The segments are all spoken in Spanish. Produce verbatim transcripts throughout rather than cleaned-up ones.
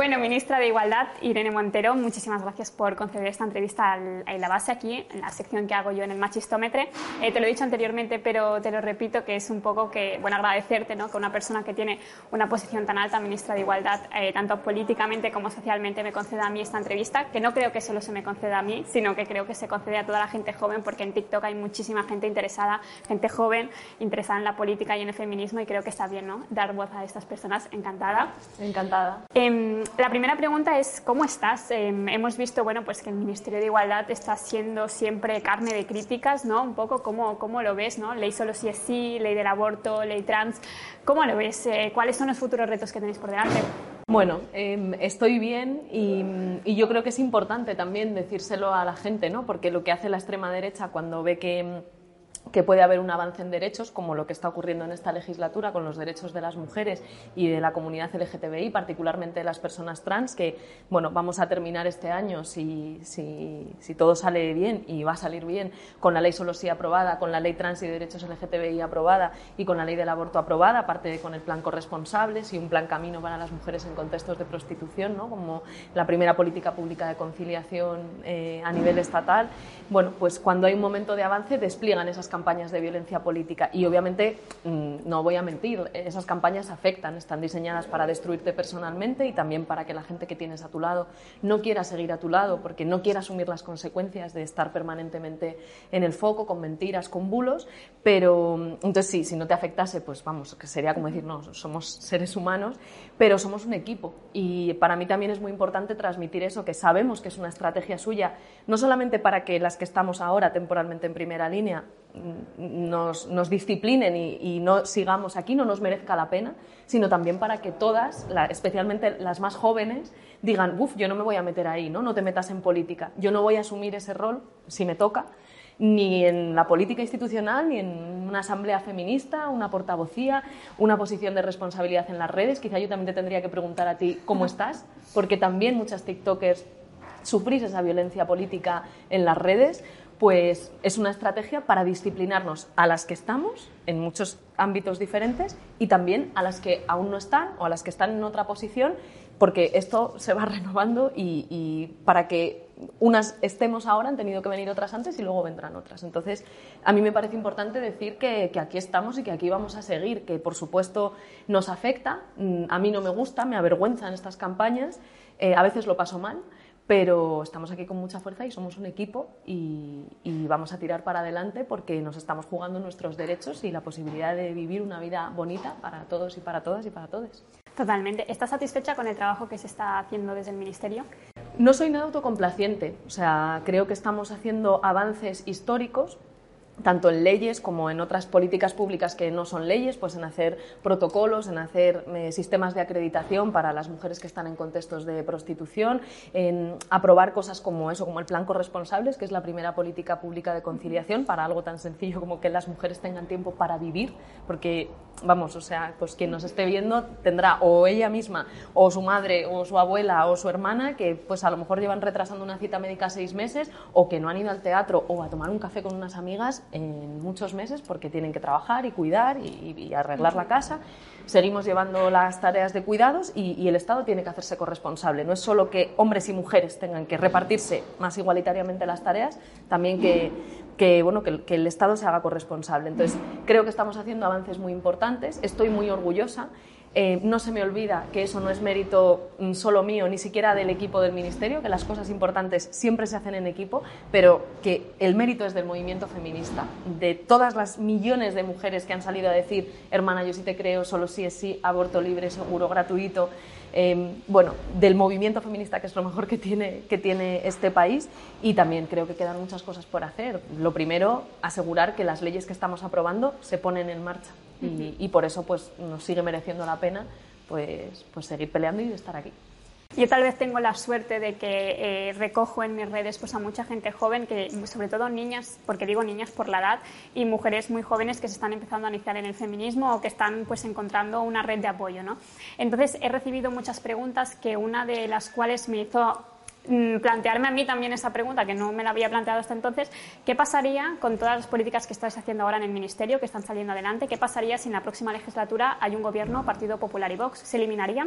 Bueno, ministra de Igualdad, Irene Montero, muchísimas gracias por conceder esta entrevista en La Base, aquí, en la sección que hago yo en el Machistómetre. Eh, te lo he dicho anteriormente, pero te lo repito, que es un poco que, bueno, agradecerte, ¿no?, que una persona que tiene una posición tan alta, ministra de Igualdad, eh, tanto políticamente como socialmente, me conceda a mí esta entrevista, que no creo que solo se me conceda a mí, sino que creo que se concede a toda la gente joven, porque en TikTok hay muchísima gente interesada, gente joven, interesada en la política y en el feminismo, y creo que está bien, ¿no?, dar voz a estas personas. Encantada. Encantada. Eh, la primera pregunta es, ¿cómo estás? Eh, hemos visto, bueno, pues que el Ministerio de Igualdad está siendo siempre carne de críticas, ¿no? Un poco, ¿cómo, cómo lo ves, ¿no? Ley solo sí es sí, ley del aborto, ley trans. ¿Cómo lo ves? Eh, ¿Cuáles son los futuros retos que tenéis por delante? Bueno, eh, estoy bien y, y yo creo que es importante también decírselo a la gente, ¿no? Porque lo que hace la extrema derecha cuando ve que... que puede haber un avance en derechos, como lo que está ocurriendo en esta legislatura con los derechos de las mujeres y de la comunidad L G T B I, particularmente de las personas trans, que bueno, vamos a terminar este año, si, si, si todo sale bien, y va a salir bien, con la ley solo sí aprobada, con la ley trans y de derechos L G T B I aprobada y con la ley del aborto aprobada, aparte de con el plan corresponsables y un plan camino para las mujeres en contextos de prostitución, ¿no?, como la primera política pública de conciliación eh, a nivel estatal. Bueno, pues cuando hay un momento de avance despliegan esas campañas de violencia política y obviamente, no voy a mentir, esas campañas afectan, están diseñadas para destruirte personalmente y también para que la gente que tienes a tu lado no quiera seguir a tu lado porque no quiera asumir las consecuencias de estar permanentemente en el foco con mentiras, con bulos, pero entonces sí, si no te afectase, pues vamos, que sería como decir, no, somos seres humanos, pero somos un equipo y para mí también es muy importante transmitir eso, que sabemos que es una estrategia suya, no solamente para que las que estamos ahora temporalmente en primera línea Nos, nos disciplinen y, y no sigamos aquí, no nos merezca la pena, sino también para que todas, la, especialmente las más jóvenes, digan, uff, yo no me voy a meter ahí, ¿no? No te metas en política, yo no voy a asumir ese rol, si me toca, ni en la política institucional, ni en una asamblea feminista, una portavocía, una posición de responsabilidad en las redes. Quizá yo también te tendría que preguntar a ti cómo estás, porque también muchas tiktokers sufrís esa violencia política en las redes. Pues es una estrategia para disciplinarnos a las que estamos en muchos ámbitos diferentes y también a las que aún no están o a las que están en otra posición, porque esto se va renovando y, y para que unas estemos ahora han tenido que venir otras antes y luego vendrán otras. Entonces, a mí me parece importante decir que, que aquí estamos y que aquí vamos a seguir, que por supuesto nos afecta, a mí no me gusta, me avergüenzan estas campañas, eh, a veces lo paso mal, pero estamos aquí con mucha fuerza y somos un equipo y, y vamos a tirar para adelante porque nos estamos jugando nuestros derechos y la posibilidad de vivir una vida bonita para todos y para todas y para todos. Totalmente. ¿Estás satisfecha con el trabajo que se está haciendo desde el Ministerio? No soy nada autocomplaciente, o sea, creo que estamos haciendo avances históricos, tanto en leyes como en otras políticas públicas que no son leyes, pues en hacer protocolos, en hacer eh, sistemas de acreditación para las mujeres que están en contextos de prostitución, en aprobar cosas como eso, como el plan corresponsables, que es la primera política pública de conciliación para algo tan sencillo como que las mujeres tengan tiempo para vivir, porque, vamos, o sea, pues quien nos esté viendo tendrá o ella misma, o su madre, o su abuela, o su hermana, que pues a lo mejor llevan retrasando una cita médica seis meses, o que no han ido al teatro o a tomar un café con unas amigas en muchos meses porque tienen que trabajar y cuidar y, y arreglar la casa. Seguimos llevando las tareas de cuidados y, y el Estado tiene que hacerse corresponsable. No es solo que hombres y mujeres tengan que repartirse más igualitariamente las tareas, también que, que, bueno, que, que el Estado se haga corresponsable. Entonces, creo que estamos haciendo avances muy importantes. Estoy muy orgullosa. Eh, no se me olvida que eso no es mérito solo mío, ni siquiera del equipo del Ministerio, que las cosas importantes siempre se hacen en equipo, pero que el mérito es del movimiento feminista, de todas las millones de mujeres que han salido a decir, hermana, yo sí te creo, solo sí es sí, aborto libre, seguro, gratuito, eh, bueno, del movimiento feminista, que es lo mejor que tiene, que tiene este país, y también creo que quedan muchas cosas por hacer. Lo primero, asegurar que las leyes que estamos aprobando se ponen en marcha. Y, y por eso pues nos sigue mereciendo la pena pues, pues seguir peleando y estar aquí. Yo tal vez tengo la suerte de que eh, recojo en mis redes pues, a mucha gente joven, que sobre todo niñas, porque digo niñas por la edad, y mujeres muy jóvenes que se están empezando a iniciar en el feminismo o que están pues, encontrando una red de apoyo, ¿no? Entonces he recibido muchas preguntas, que una de las cuales me hizo plantearme a mí también esa pregunta, que no me la había planteado hasta entonces: ¿qué pasaría con todas las políticas que estáis haciendo ahora en el Ministerio, que están saliendo adelante? ¿Qué pasaría si en la próxima legislatura hay un gobierno Partido Popular y Vox? ¿Se eliminarían?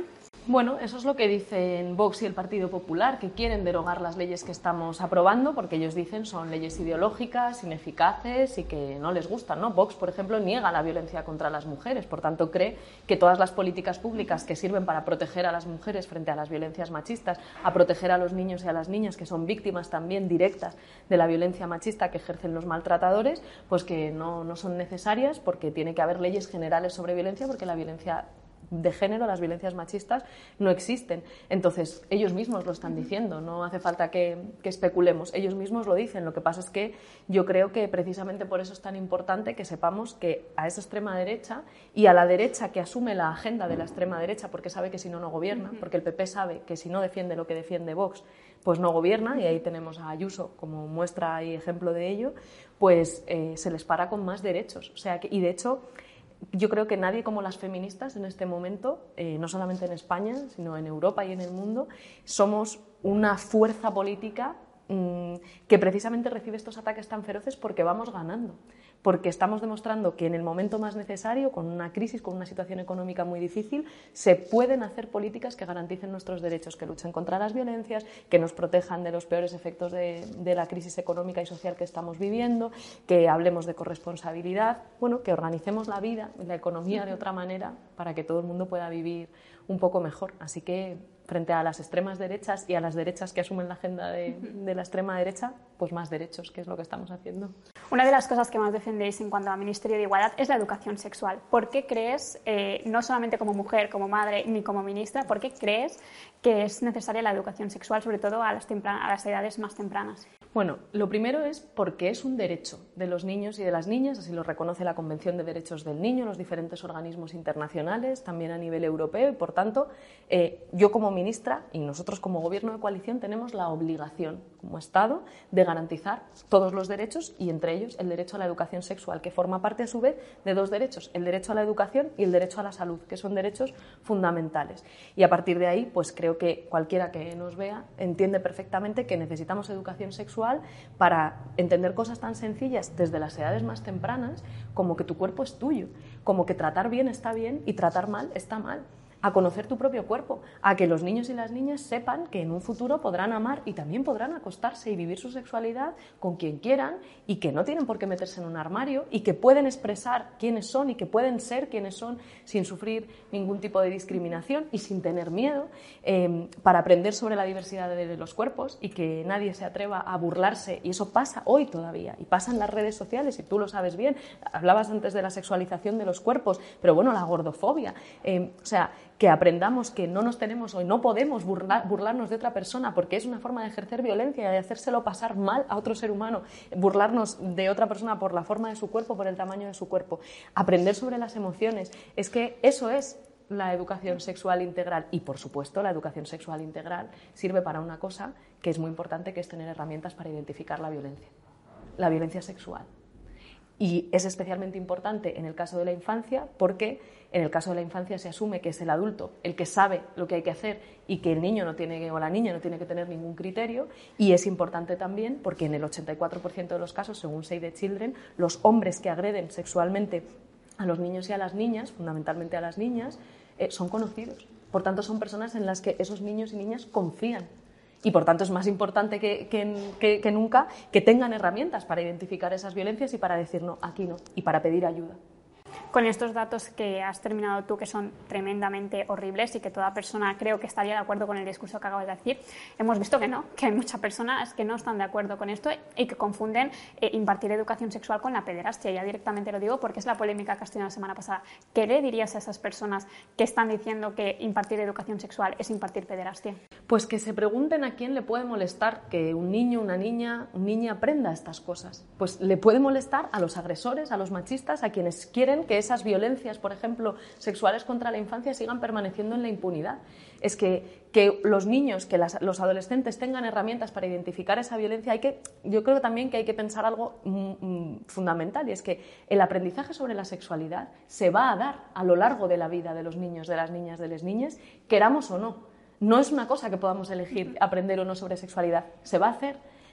Bueno, eso es lo que dicen Vox y el Partido Popular, que quieren derogar las leyes que estamos aprobando porque ellos dicen son leyes ideológicas, ineficaces y que no les gustan, ¿no? Vox, por ejemplo, niega la violencia contra las mujeres, por tanto cree que todas las políticas públicas que sirven para proteger a las mujeres frente a las violencias machistas, a proteger a los niños y a las niñas que son víctimas también directas de la violencia machista que ejercen los maltratadores, pues que no, no son necesarias porque tiene que haber leyes generales sobre violencia porque la violencia de género, las violencias machistas, no existen. Entonces, ellos mismos lo están diciendo, no hace falta que, que especulemos, ellos mismos lo dicen. Lo que pasa es que yo creo que precisamente por eso es tan importante que sepamos que a esa extrema derecha y a la derecha que asume la agenda de la extrema derecha, porque sabe que si no, no gobierna, porque el P P sabe que si no defiende lo que defiende Vox, pues no gobierna, y ahí tenemos a Ayuso como muestra y ejemplo de ello, pues eh, se les para con más derechos. O sea que, y de hecho, yo creo que nadie como las feministas en este momento, eh, no solamente en España, sino en Europa y en el mundo, somos una fuerza política mmm, que precisamente recibe estos ataques tan feroces porque vamos ganando, porque estamos demostrando que en el momento más necesario, con una crisis, con una situación económica muy difícil, se pueden hacer políticas que garanticen nuestros derechos, que luchen contra las violencias, que nos protejan de los peores efectos de, de la crisis económica y social que estamos viviendo, que hablemos de corresponsabilidad, bueno, que organicemos la vida, la economía de otra manera para que todo el mundo pueda vivir un poco mejor. Así que frente a las extremas derechas y a las derechas que asumen la agenda de, de la extrema derecha, pues más derechos, que es lo que estamos haciendo. Una de las cosas que más defendéis en cuanto a Ministerio de Igualdad es la educación sexual. ¿Por qué crees, eh, no solamente como mujer, como madre, ni como ministra, por qué crees que es necesaria la educación sexual, sobre todo a las, a las edades más tempranas? Bueno, lo primero es porque es un derecho de los niños y de las niñas, así lo reconoce la Convención de Derechos del Niño, los diferentes organismos internacionales, también a nivel europeo, y por tanto, eh, yo como ministra y nosotros como Gobierno de coalición tenemos la obligación, como Estado, de garantizar todos los derechos y entre ellos el derecho a la educación sexual, que forma parte a su vez de dos derechos, el derecho a la educación y el derecho a la salud, que son derechos fundamentales. Y a partir de ahí, pues creo que cualquiera que nos vea entiende perfectamente que necesitamos educación sexual para entender cosas tan sencillas desde las edades más tempranas como que tu cuerpo es tuyo, como que tratar bien está bien y tratar mal está mal, a conocer tu propio cuerpo, a que los niños y las niñas sepan que en un futuro podrán amar y también podrán acostarse y vivir su sexualidad con quien quieran y que no tienen por qué meterse en un armario y que pueden expresar quiénes son y que pueden ser quienes son sin sufrir ningún tipo de discriminación y sin tener miedo, eh, para aprender sobre la diversidad de los cuerpos y que nadie se atreva a burlarse, y eso pasa hoy todavía y pasa en las redes sociales y tú lo sabes bien. Hablabas antes de la sexualización de los cuerpos, pero bueno, la gordofobia, eh, o sea, que aprendamos que no nos tenemos o no podemos burlar, burlarnos de otra persona porque es una forma de ejercer violencia y de hacérselo pasar mal a otro ser humano, burlarnos de otra persona por la forma de su cuerpo, por el tamaño de su cuerpo, aprender sobre las emociones, es que eso es la educación sexual integral. Y por supuesto la educación sexual integral sirve para una cosa que es muy importante, que es tener herramientas para identificar la violencia, la violencia sexual. Y es especialmente importante en el caso de la infancia porque en el caso de la infancia se asume que es el adulto el que sabe lo que hay que hacer y que el niño no tiene, o la niña no tiene que tener ningún criterio, y es importante también porque en el ochenta y cuatro por ciento de los casos, según Save the Children, los hombres que agreden sexualmente a los niños y a las niñas, fundamentalmente a las niñas, eh, son conocidos. Por tanto, son personas en las que esos niños y niñas confían. Y por tanto es más importante que, que, que, que nunca que tengan herramientas para identificar esas violencias y para decir no, aquí no, y para pedir ayuda. Con estos datos que has terminado tú, que son tremendamente horribles y que toda persona creo que estaría de acuerdo con el discurso que acabas de decir, hemos visto que no, que hay muchas personas que no están de acuerdo con esto y que confunden eh, impartir educación sexual con la pederastia. Ya directamente lo digo porque es la polémica que has tenido la semana pasada. ¿Qué le dirías a esas personas que están diciendo que impartir educación sexual es impartir pederastia? Pues que se pregunten a quién le puede molestar que un niño, una niña, un niño aprenda estas cosas. Pues le puede molestar a los agresores, a los machistas, a quienes quieren que esas violencias, por ejemplo, sexuales contra la infancia sigan permaneciendo en la impunidad. Es que, que los niños, que las, los adolescentes tengan herramientas para identificar esa violencia, hay que, yo creo también que hay que pensar algo mm, fundamental, y es que el aprendizaje sobre la sexualidad se va a dar a lo largo de la vida de los niños, de las niñas, de las niñas, queramos o no. No es una cosa que podamos elegir aprender o no sobre sexualidad, se va a hacer.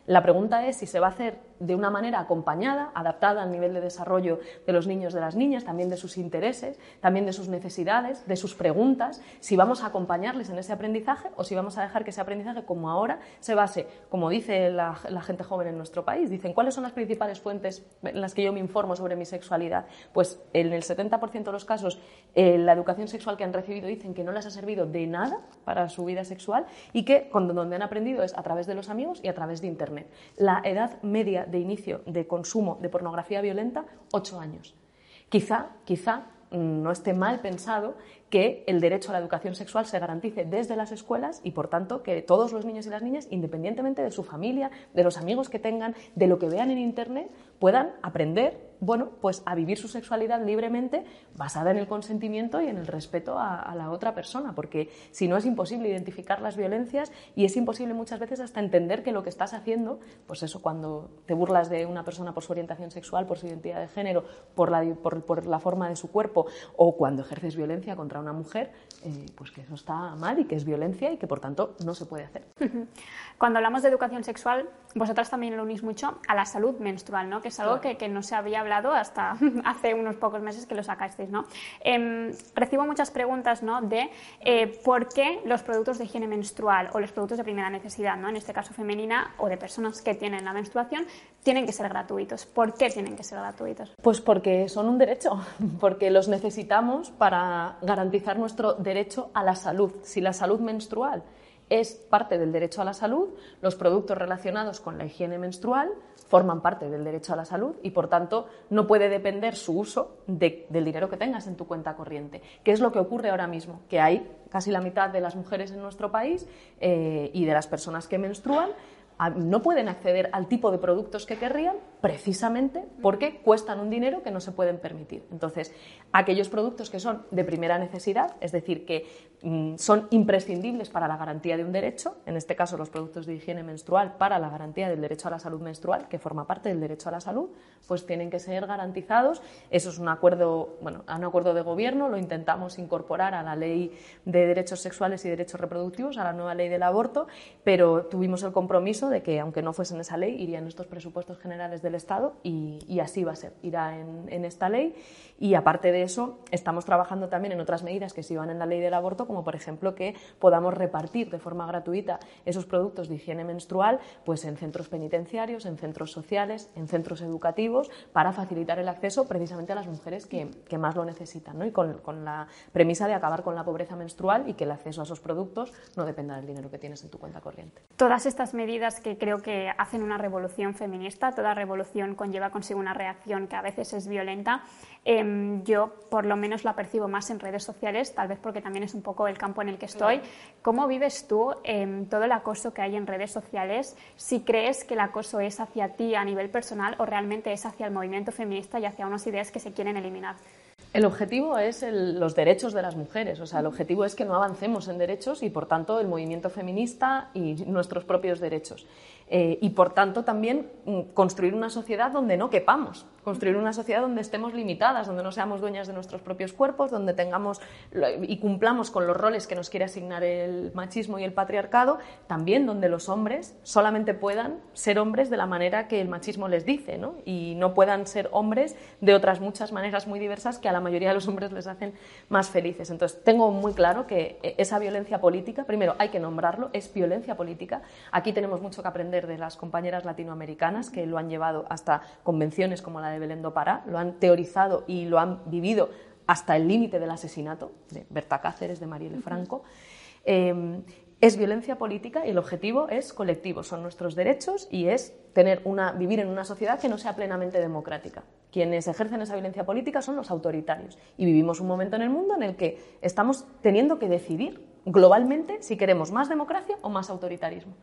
La pregunta es si se va a hacer de una manera acompañada, adaptada al nivel de desarrollo de los niños, de las niñas, también de sus intereses, también de sus necesidades, de sus preguntas, si vamos a acompañarles en ese aprendizaje o si vamos a dejar que ese aprendizaje, como ahora, se base, como dice la, la gente joven en nuestro país, dicen, ¿cuáles son las principales fuentes en las que yo me informo sobre mi sexualidad? Pues en el setenta por ciento de los casos, eh, la educación sexual que han recibido dicen que no les ha servido de nada para su vida sexual y que cuando, donde han aprendido es a través de los amigos y a través de Internet. La edad media de inicio de consumo de pornografía violenta, ocho años. Quizá, quizá no esté mal pensado que el derecho a la educación sexual se garantice desde las escuelas y, por tanto, que todos los niños y las niñas, independientemente de su familia, de los amigos que tengan, de lo que vean en Internet, puedan aprender, bueno, pues a vivir su sexualidad libremente, basada en el consentimiento y en el respeto a, a la otra persona, porque si no es imposible identificar las violencias y es imposible muchas veces hasta entender que lo que estás haciendo, pues eso, cuando te burlas de una persona por su orientación sexual, por su identidad de género, por la, por, por la forma de su cuerpo, o cuando ejerces violencia contra una mujer, eh, pues que eso está mal y que es violencia y que por tanto no se puede hacer. Cuando hablamos de educación sexual, vosotras también lo unís mucho a la salud menstrual, ¿no? Que es algo claro. que, que no se había hablado hasta hace unos pocos meses que lo sacasteis, ¿no? Eh, recibo muchas preguntas, ¿no? de eh, por qué los productos de higiene menstrual o los productos de primera necesidad, ¿no? En este caso femenina o de personas que tienen la menstruación, tienen que ser gratuitos. ¿Por qué tienen que ser gratuitos? Pues porque son un derecho, porque los necesitamos para garantizar nuestro derecho a la salud. Si la salud menstrual es parte del derecho a la salud, los productos relacionados con la higiene menstrual forman parte del derecho a la salud y, por tanto, no puede depender su uso de, del dinero que tengas en tu cuenta corriente. ¿Qué es lo que ocurre ahora mismo? Que hay casi la mitad de las mujeres en nuestro país eh, y de las personas que menstruan no pueden acceder al tipo de productos que querrían precisamente porque cuestan un dinero que no se pueden permitir. Entonces, aquellos productos que son de primera necesidad, es decir, que mm, son imprescindibles para la garantía de un derecho, en este caso los productos de higiene menstrual para la garantía del derecho a la salud menstrual, que forma parte del derecho a la salud, pues tienen que ser garantizados. Eso es un acuerdo, bueno, un acuerdo de gobierno, lo intentamos incorporar a la Ley de Derechos Sexuales y Derechos Reproductivos, a la nueva Ley del Aborto, pero tuvimos el compromiso de que, aunque no fuese en esa ley, iría en estos presupuestos generales del Estado y, y así va a ser, irá en, en esta ley. Y aparte de eso, estamos trabajando también en otras medidas que sí van en la ley del aborto, como por ejemplo que podamos repartir de forma gratuita esos productos de higiene menstrual pues en centros penitenciarios, en centros sociales, en centros educativos, para facilitar el acceso precisamente a las mujeres que, que más lo necesitan, ¿no? Y con, con la premisa de acabar con la pobreza menstrual y que el acceso a esos productos no dependa del dinero que tienes en tu cuenta corriente. Todas estas medidas que creo que hacen una revolución feminista, toda revolución conlleva consigo una reacción que a veces es violenta. Eh, yo por lo menos la percibo más en redes sociales, tal vez porque también es un poco el campo en el que estoy. ¿Cómo vives tú eh, todo el acoso que hay en redes sociales? Si crees que el acoso es hacia ti a nivel personal o realmente es hacia el movimiento feminista y hacia unas ideas que se quieren eliminar. El objetivo es el, los derechos de las mujeres, o sea, el objetivo es que no avancemos en derechos y, por tanto, el movimiento feminista y nuestros propios derechos. Eh, y, por tanto, también construir una sociedad donde no quepamos, construir una sociedad donde estemos limitadas, donde no seamos dueñas de nuestros propios cuerpos, donde tengamos y cumplamos con los roles que nos quiere asignar el machismo y el patriarcado, también donde los hombres solamente puedan ser hombres de la manera que el machismo les dice, ¿no? Y no puedan ser hombres de otras muchas maneras muy diversas que a la mayoría de los hombres les hacen más felices. Entonces, tengo muy claro que esa violencia política, primero hay que nombrarlo, es violencia política. Aquí tenemos mucho que aprender de las compañeras latinoamericanas que lo han llevado hasta convenciones como la de Belén do Pará, lo han teorizado y lo han vivido hasta el límite del asesinato de Berta Cáceres, de Marielle Franco. Eh, es violencia política y el objetivo es colectivo, son nuestros derechos y es tener una, vivir en una sociedad que no sea plenamente democrática. Quienes ejercen esa violencia política son los autoritarios y vivimos un momento en el mundo en el que estamos teniendo que decidir globalmente si queremos más democracia o más autoritarismo.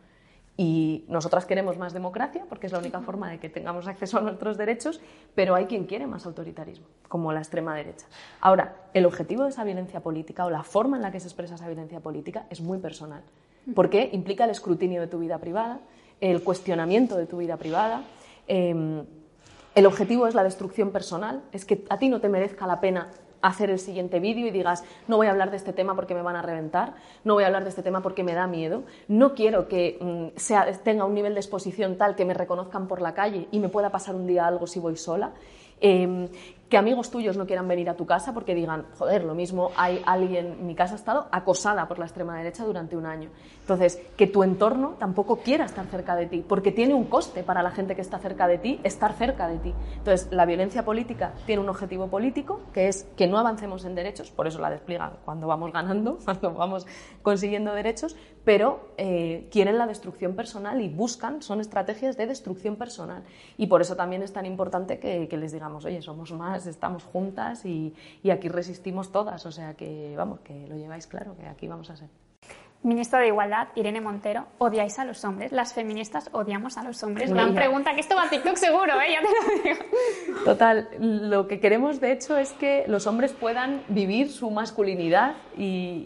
Y nosotras queremos más democracia porque es la única forma de que tengamos acceso a nuestros derechos, pero hay quien quiere más autoritarismo, como la extrema derecha. Ahora, el objetivo de esa violencia política o la forma en la que se expresa esa violencia política es muy personal, porque implica el escrutinio de tu vida privada, el cuestionamiento de tu vida privada. Eh, el objetivo es la destrucción personal, es que a ti no te merezca la pena hacer el siguiente vídeo y digas, no voy a hablar de este tema porque me van a reventar, no voy a hablar de este tema porque me da miedo, no quiero que mm, sea, tenga un nivel de exposición tal que me reconozcan por la calle y me pueda pasar un día algo si voy sola. Eh, que amigos tuyos no quieran venir a tu casa porque digan, joder, lo mismo hay alguien, mi casa ha estado acosada por la extrema derecha durante un año. Entonces, que tu entorno tampoco quiera estar cerca de ti, porque tiene un coste para la gente que está cerca de ti estar cerca de ti. Entonces, la violencia política tiene un objetivo político, que es que no avancemos en derechos, por eso la despliegan cuando vamos ganando, cuando vamos consiguiendo derechos, pero eh, quieren la destrucción personal y buscan, son estrategias de destrucción personal. Y por eso también es tan importante que, que les digamos, oye, somos más, estamos juntas y, y aquí resistimos todas, o sea que, vamos, que lo lleváis claro, que aquí vamos a ser. Ministra de Igualdad, Irene Montero, ¿odiáis a los hombres? ¿Las feministas odiamos a los hombres? Mira. Gran pregunta, que esto va a TikTok seguro, ¿eh? Ya te lo digo. Total, lo que queremos de hecho es que los hombres puedan vivir su masculinidad y,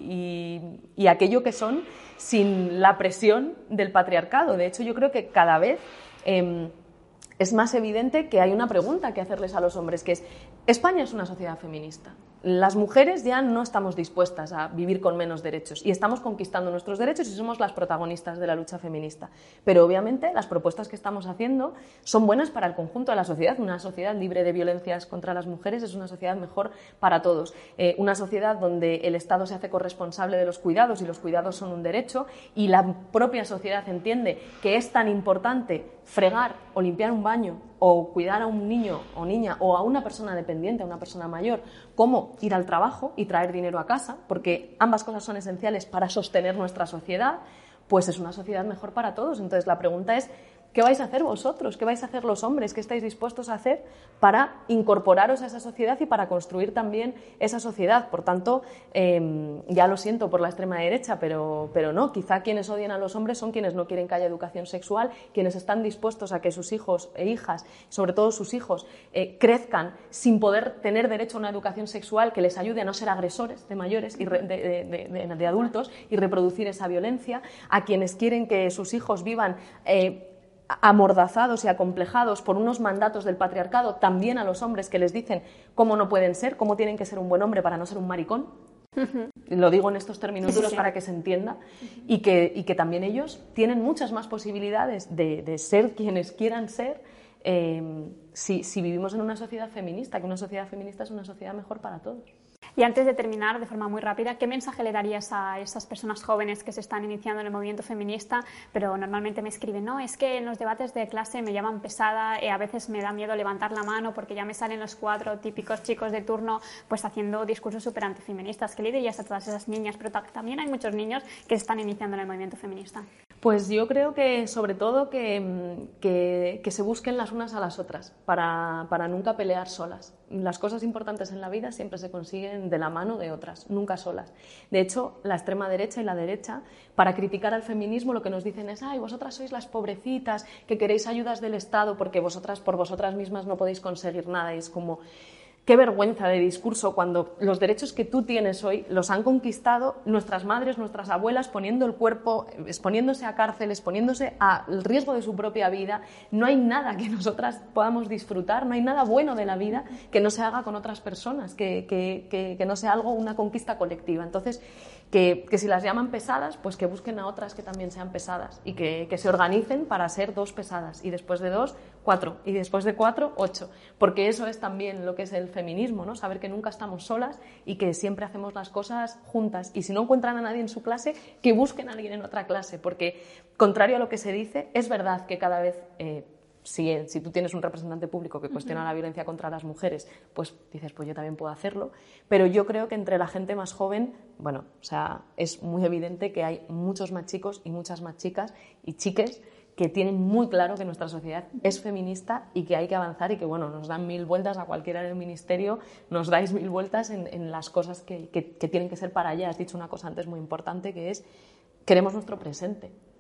y, y aquello que son sin la presión del patriarcado. De hecho, yo creo que cada vez eh, es más evidente que hay una pregunta que hacerles a los hombres, que es, ¿España es una sociedad feminista? Las mujeres ya no estamos dispuestas a vivir con menos derechos y estamos conquistando nuestros derechos y somos las protagonistas de la lucha feminista. Pero obviamente las propuestas que estamos haciendo son buenas para el conjunto de la sociedad. Una sociedad libre de violencias contra las mujeres es una sociedad mejor para todos. Eh, una sociedad donde el Estado se hace corresponsable de los cuidados y los cuidados son un derecho y la propia sociedad entiende que es tan importante fregar o limpiar un baño o cuidar a un niño o niña o a una persona dependiente, a una persona mayor, como ir al trabajo y traer dinero a casa, porque ambas cosas son esenciales para sostener nuestra sociedad, pues es una sociedad mejor para todos. Entonces la pregunta es, ¿qué vais a hacer vosotros? ¿Qué vais a hacer los hombres? ¿Qué estáis dispuestos a hacer para incorporaros a esa sociedad y para construir también esa sociedad? Por tanto, eh, ya lo siento por la extrema derecha, pero, pero no, quizá quienes odian a los hombres son quienes no quieren que haya educación sexual, quienes están dispuestos a que sus hijos e hijas, sobre todo sus hijos, eh, crezcan sin poder tener derecho a una educación sexual que les ayude a no ser agresores de mayores y re, de, de, de, de adultos y reproducir esa violencia, a quienes quieren que sus hijos vivan eh, amordazados y acomplejados por unos mandatos del patriarcado, también a los hombres que les dicen cómo no pueden ser, cómo tienen que ser un buen hombre para no ser un maricón. Uh-huh. Lo digo en estos términos sí, duros sí, sí. para que se entienda uh-huh. y, que, y que también ellos tienen muchas más posibilidades de, de ser quienes quieran ser eh, si, si vivimos en una sociedad feminista, que una sociedad feminista es una sociedad mejor para todos. Y antes de terminar, de forma muy rápida, ¿qué mensaje le darías a esas personas jóvenes que se están iniciando en el movimiento feminista, pero normalmente me escriben, no, es que en los debates de clase me llaman pesada, eh, a veces me da miedo levantar la mano porque ya me salen los cuatro típicos chicos de turno pues haciendo discursos súper antifeministas? ¿Qué le dirías a todas esas niñas? Pero también hay muchos niños que se están iniciando en el movimiento feminista. Pues yo creo que, sobre todo, que, que, que se busquen las unas a las otras para, para nunca pelear solas. Las cosas importantes en la vida siempre se consiguen de la mano de otras, nunca solas. De hecho, la extrema derecha y la derecha, para criticar al feminismo, lo que nos dicen es «ay, vosotras sois las pobrecitas, que queréis ayudas del Estado porque vosotras por vosotras mismas no podéis conseguir nada». Y es como... Qué vergüenza de discurso cuando los derechos que tú tienes hoy los han conquistado nuestras madres, nuestras abuelas, poniendo el cuerpo, exponiéndose a cárceles, exponiéndose al riesgo de su propia vida. No hay nada que nosotras podamos disfrutar, no hay nada bueno de la vida que no se haga con otras personas, que, que, que, que no sea algo, una conquista colectiva. Entonces, que, que si las llaman pesadas, pues que busquen a otras que también sean pesadas y que, que se organicen para ser dos pesadas y después de dos, cuatro y después de cuatro, ocho. Porque eso es también lo que es el feminismo, ¿no? Saber que nunca estamos solas y que siempre hacemos las cosas juntas. Y si no encuentran a nadie en su clase, que busquen a alguien en otra clase, porque contrario a lo que se dice, es verdad que cada vez, eh, si, si tú tienes un representante público que cuestiona uh-huh. la violencia contra las mujeres, pues dices, pues yo también puedo hacerlo, pero yo creo que entre la gente más joven, bueno, o sea, es muy evidente que hay muchos más chicos y muchas más chicas y chiques que tienen muy claro que nuestra sociedad es feminista y que hay que avanzar y que, bueno, nos dan mil vueltas a cualquiera del ministerio, nos dais mil vueltas en, en las cosas que, que, que tienen que ser para allá. Has dicho una cosa antes muy importante que es, queremos nuestro presente.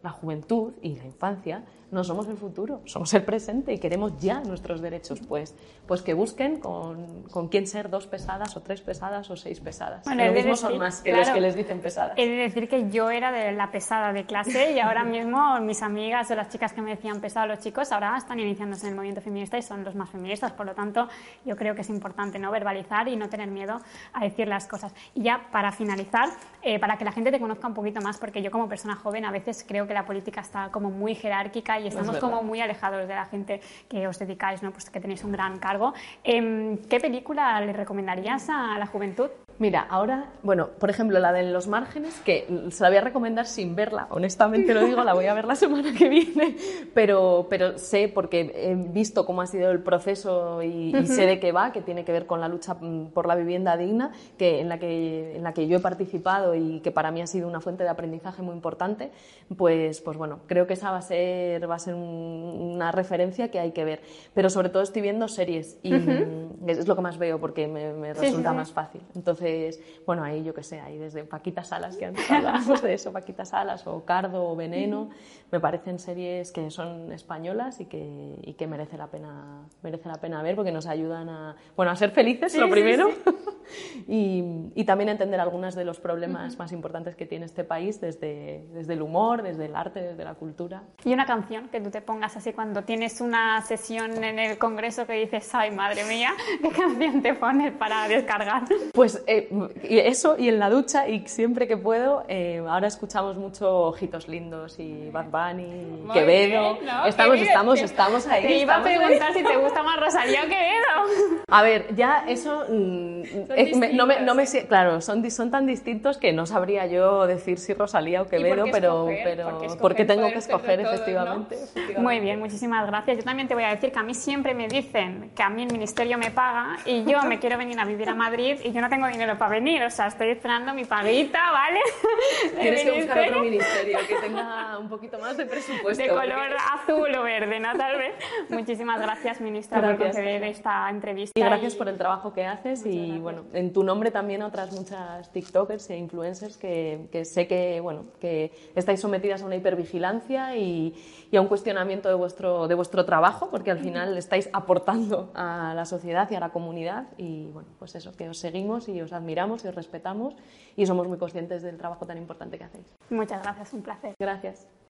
la juventud y la infancia no somos el futuro, somos el presente y queremos ya nuestros derechos. Pues, pues que busquen con, con quién ser dos pesadas o tres pesadas o seis pesadas. Bueno, que lo he de mismo decir, son más que claro, los que les dicen pesadas. He de decir que yo era de la pesada de clase y ahora mismo mis amigas o las chicas que me decían pesado los chicos ahora están iniciándose en el movimiento feminista y son los más feministas. Por lo tanto, yo creo que es importante no verbalizar y no tener miedo a decir las cosas. Y ya para finalizar, eh, para que la gente te conozca un poquito más, porque yo como persona joven a veces creo que la política está como muy jerárquica y estamos como muy alejados de la gente que os dedicáis, ¿no? Pues que tenéis un gran cargo. Eh, ¿Qué película le recomendarías a la juventud? Mira, ahora, bueno, por ejemplo, la de Los márgenes, que se la voy a recomendar sin verla, honestamente lo digo, la voy a ver la semana que viene, pero, pero sé, porque he visto cómo ha sido el proceso y, y sé de qué va, que tiene que ver con la lucha por la vivienda digna, que en la que, en la que yo he participado y que para mí ha sido una fuente de aprendizaje muy importante, pues, pues bueno, creo que esa va a ser, va a ser un, una referencia que hay que ver. Pero sobre todo estoy viendo series y uh-huh. es lo que más veo porque me, me resulta sí, sí. más fácil. Entonces, bueno, ahí yo qué sé, ahí desde Paquita Salas, que antes hablábamos de eso, Paquita Salas o Cardo o Veneno, me parecen series que son españolas y que, y que merece la pena, merece la pena ver porque nos ayudan a, bueno, a ser felices, sí, lo primero, sí, sí. y, y también a entender algunos de los problemas uh-huh. más importantes que tiene este país desde, desde el humor, desde el arte, desde la cultura. Y una canción que tú te pongas así cuando tienes una sesión en el Congreso que dices, ay, madre mía, ¿qué canción te pones para descargar? Pues eh, eso y en la ducha y siempre que puedo, eh, ahora escuchamos mucho Ojitos Lindos y Bad Bunny, Muy Quevedo, bien, ¿no? estamos, Qué estamos, bien. estamos ahí. Te iba a preguntar ahí. si te gusta más Rosalía o Quevedo. A ver, ya eso, mm, eh, me, no me, no me, claro, son, son tan distintos que no sabría yo decir si Rosalía o Quevedo, pero, escoger? pero ¿Por escoger? porque tengo que escoger todo, efectivamente, ¿no? efectivamente. Muy bien, muchísimas gracias. Yo también te voy a decir que a mí siempre me dicen que a mí el ministerio me paga y yo me quiero venir a vivir a Madrid y yo no tengo dinero para venir, o sea, estoy esperando mi paguita, ¿vale? Tienes que buscar otro ministerio que tenga un poquito más de presupuesto. De color porque... azul o verde, ¿no? Tal vez. Muchísimas gracias, ministra, gracias. por conceder esta entrevista. Y gracias y... por el trabajo que haces y, gracias. bueno, en tu nombre también a otras muchas tiktokers e influencers que, que sé que, bueno, que estáis sometidas a una hipervigilancia y, y a un cuestionamiento de vuestro, de vuestro trabajo, porque al final estáis aportando a la sociedad y a la comunidad y, bueno, pues eso, que os seguimos y os admiramos y os respetamos y somos muy conscientes del trabajo tan importante que hacéis. Muchas gracias, un placer. Gracias.